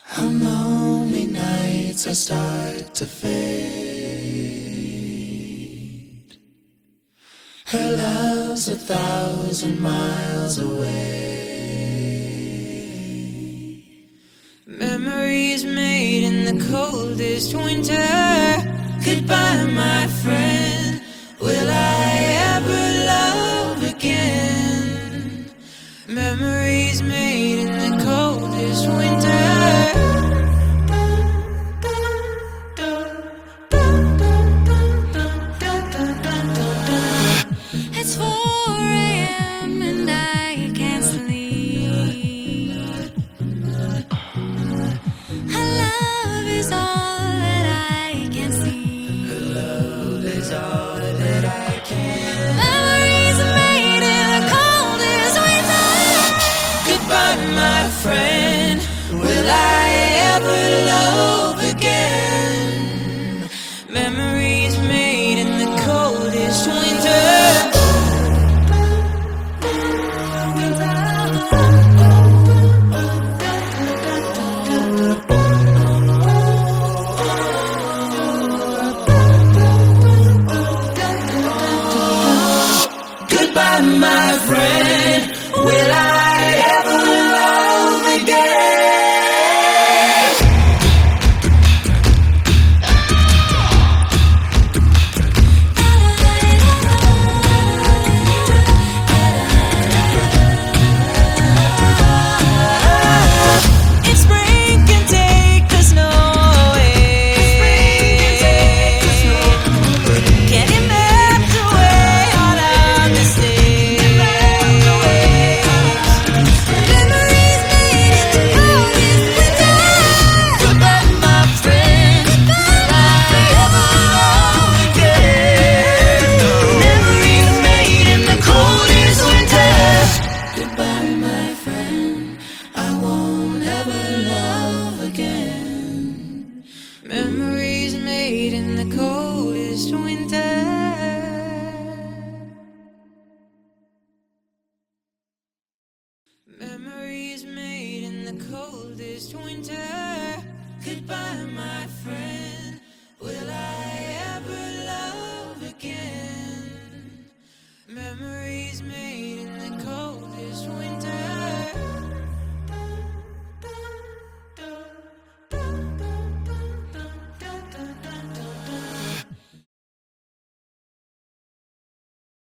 How lonely nights I start to fade. Her love's 1,000 miles away. Memories made in the coldest winter. Goodbye, my friend. Will I ever love again? Memories made in the coldest winter. It's 4 a.m. and I can't sleep. Her love is all that I can see. Her love is all that I can. Memories made in the coldest winter. Goodbye, my friend. Will I ever love again? Memories made in the coldest winter. Goodbye, my friend. Will I ever love again? If spring can take the snow away, can it melt away all our mistakes? Memories made in the coldest winter. Goodbye, my friend. Will I ever love again? Memories made in the coldest winter. Goodbye, my friend. I won't ever love again. Memories made in the coldest winter. Memories made in the coldest winter. Goodbye, my friend.